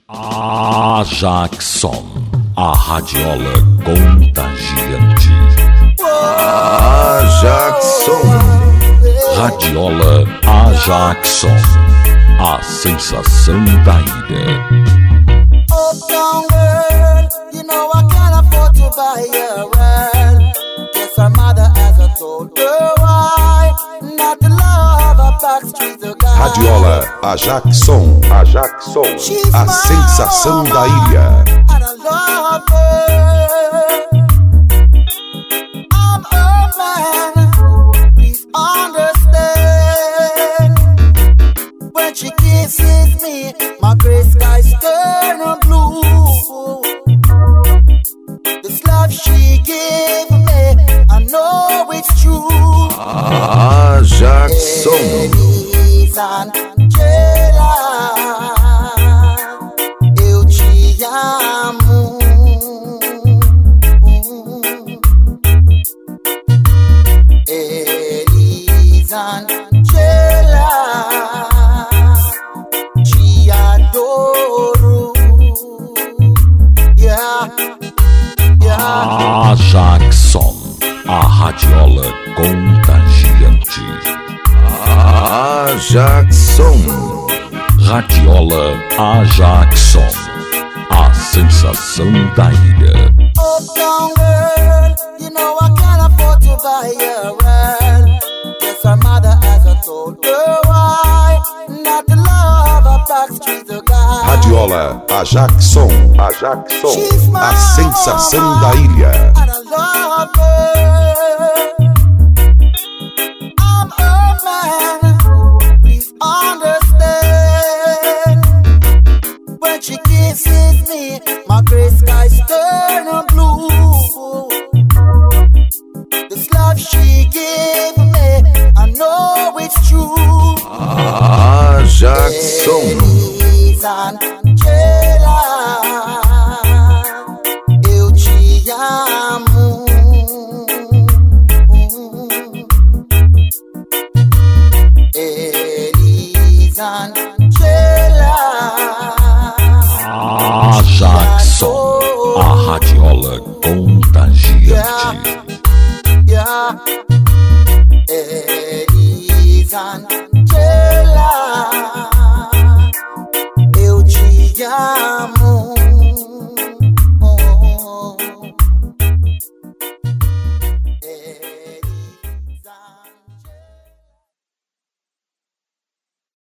A Jackson, a radiola contagiante. A Jackson, radiola A Jackson, a sensação da ilha. Uptown girl, you know I can't afford to buy her well. Guess her mother hasn't told her why not to love a backstreet guy. radiola A Jackson, She's a sensação da ilha. And I love her. I'm her man, please understand. When she kisses me, my gray skies turn blue. This love she gave me, I know it's true. A Jackson, Angela, eu te amo. Elisangela, te adoro. Yeah. A Jackson, a radiola contagiante. A Jackson, radiola A Jackson, a sensação da ilha. Uptown girl, you know I can't afford to buy her well. Guess her mother hasn't told her why not to love a backstreet guy. radiola A Jackson, She's mine, a sensação da ilha. and I love her. I'm her man, please understand. When she kisses me, my gray skies turn blue. This love she gave me, I know it's true. A Jackson, Angela,